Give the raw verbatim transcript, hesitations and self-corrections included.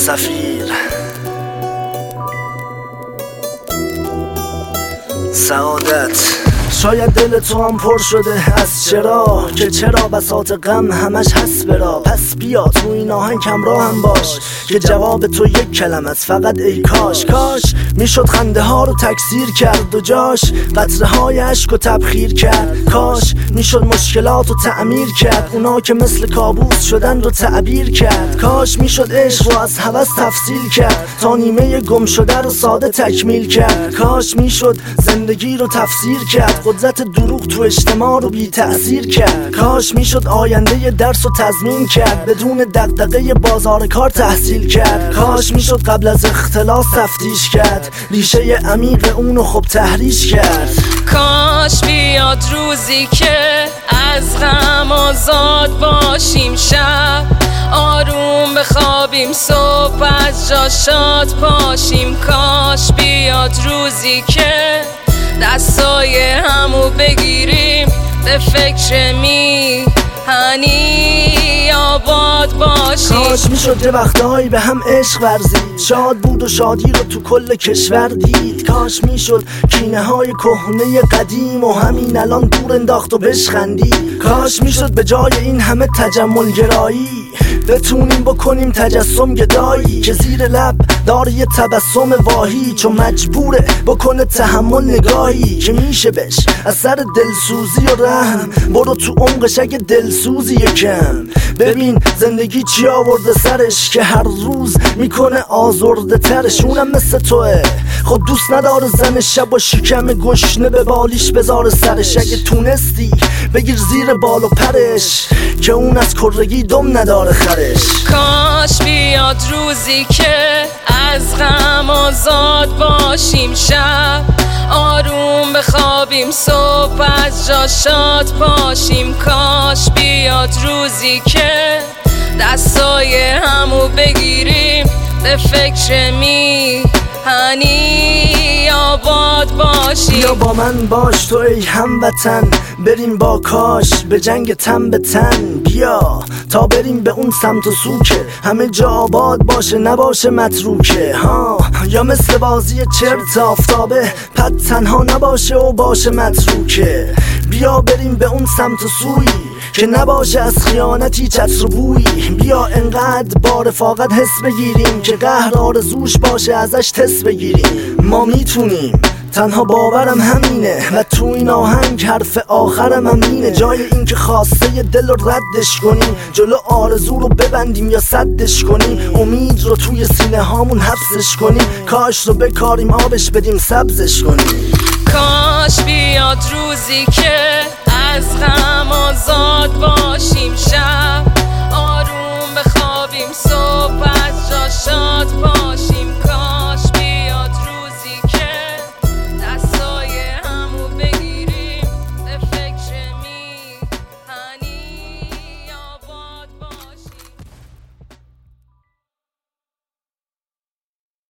سفیر سعادت. شاید دل تو هم پر شده از چرا که چرا بساط غم همش هست برا. پس بیا تو این آهنگ کم راه هم باش که جواب تو یک کلمه است فقط ای کاش. کاش میشد خنده ها رو تکثیر کرد و جاش قطره های عشق رو تبخیر کرد. کاش میشد مشکلات رو تعمیر کرد، اونا که مثل کابوس شدن رو تعبیر کرد. کاش میشد عشق رو از هوس تفصیل کرد تا نیمه گم شده رو ساده تکمیل کرد. کاش میشد زندگی رو تفسیر کرد، قدرت دروغ تو اجتماع رو بی تأثیر کرد. کاش میشد آینده درس رو تضمین کرد، بدون دغدغه بازار کار تحصیل کرد. کاش میشد قبل از اختلاس تفتیش کرد، ریشه عمیق اونو خب تحریش کرد. کاش بیاد روزی که از غم آزاد باشیم، شب آروم بخوابیم، صبح از جا شاد پاشیم. کاش بیاد روزی که دستای همو بگیریم، به فکر میهنی آباد باشیم. کاش میشد یه وقتهایی به هم عشق ورزید، شاد بود و شادی رو تو کل کشور دید. کاش میشد کینه های کهنه قدیم و همین الان دور انداخت و بشخندید. کاش میشد به جای این همه تجمل گرایی بتونیم بکنیم تجسم گدایی که زیر لب داره یه تبسم واهی، چون مجبوره بکنه تحمل نگاهی که میشه بش از سر دلسوزی و رحم. برو تو عمقش اگه دلسوزی کم، ببین زندگی چی آورده سرش که هر روز میکنه آزرده ترش. اونم مثل توه خود دوست نداره زن شب و شکم گشنه به بالیش بذاره سرش. اگه تونستی بگیر زیر بال و پرش که اون از کرگی دم نداره خرش. کاش بیاد روزی که از غم آزاد باشیم، شب آروم بخوابیم، صبح از جا شاد پاشیم. کاش بیاد روزی که دستای همو بگیریم، به فکر میهنی آباد باشیم. بیا با من باش تو ای هموطن، بریم با کاش به جنگ تن به تن. بیا تا بریم به اون سمت و سو که همه جا آباد باشه نباشه متروکه ها. یا مثل بازی چرت آفتابه پد تنها نباشه و باشه متروکه. بیا بریم به اون سمت و سوی که نباشه از خیانتی چتر بویی. بیا انقدر با رفاقت حس بگیریم که قهر آرزوش باشه ازش تس بگیریم. ما میتونیم، تنها باورم همینه و تو این آهنگ حرف آخرم هم اینه. جای این که خواسته دل رو ردش کنیم، جلو آرزو رو ببندیم یا سدش کنیم، امید رو توی سینه هامون حبسش کنیم، کاش رو بکاریم آبش بدیم سبزش کنیم. کاش بیاد روزی که از غم آزاد باشیم، شب